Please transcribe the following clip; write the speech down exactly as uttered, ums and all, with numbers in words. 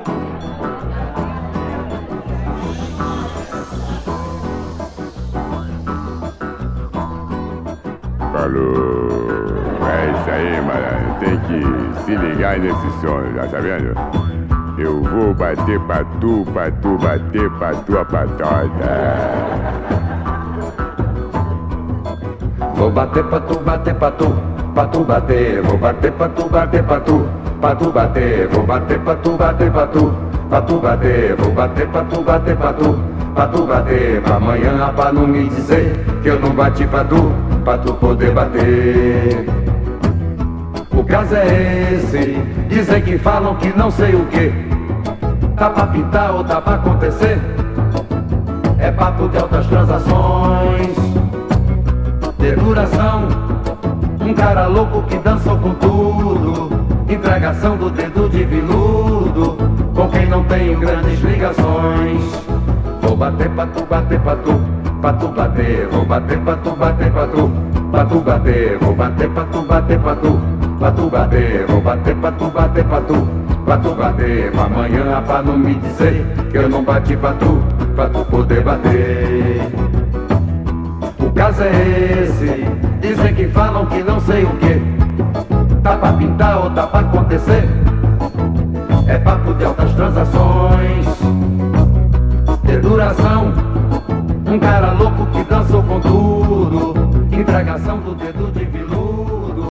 Falou. É isso aí, mano. Tem que se ligar nesse som, já tá vendo? Eu vou bater pra tu, pra tu bater pra tua patota. Vou bater pra tu, bater pra tu, pra tu bater. Vou bater pra tu, bater pra tu, pra tu bater. Vou bater pra tu, bater pra tu, pra tu bater. Vou bater pra tu, bater pra tu, pra tu bater. Pra amanhã pra não me dizer que eu não bati pra tu, pra tu poder bater. O caso é esse, dizem que falam que não sei o que. Tá pra pintar ou tá pra acontecer? É papo de altas transações, de duração. Um cara louco que dançou com tudo, entregação do dedo de viludo, com quem não tem grandes ligações. Vou bater pra tu, bater pra tu, pra tu bater. Vou bater pra tu, bater pra tu, pra tu bater. Vou bater pra tu, bater pra tu, pra tu bater. Vou bater pra tu, bater pra tu, pra tu bater. Pra amanhã pra não me dizer que eu não bati pra tu, pra tu poder bater. O caso é esse, dizem que falam que não sei o que. Tá pra pintar ou tá pra acontecer? É papo de altas transações, de duração. Um cara louco que dançou com tudo, entregação do dedo de